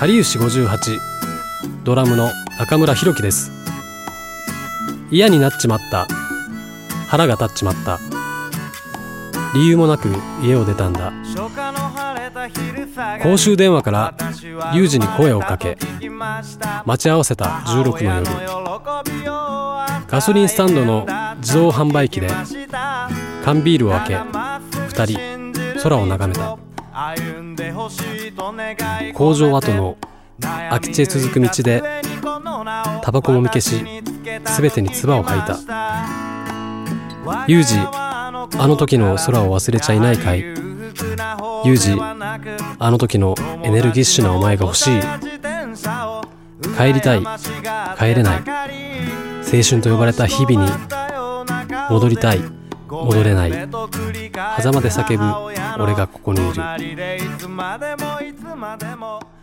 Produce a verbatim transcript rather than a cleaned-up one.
かりゆしごじゅうはち、ドラムの中村弘樹です。嫌になっちまった、腹が立っちまった、理由もなく家を出たんだ。公衆電話からユージに声をかけ、待ち合わせたじゅうろくの夜、ガソリンスタンドの自動販売機で缶ビールを開け、ふたり空を眺めた。工場跡の空き地へ続く道でタバコもみ消し、すべてに唾を吐いた。ユージ、あの時の空を忘れちゃいないかい。ユージ、あの時のエネルギッシュなお前が欲しい。帰りたい、帰れない、青春と呼ばれた日々に戻りたい、戻れない、狭間で叫ぶ俺がここにいる。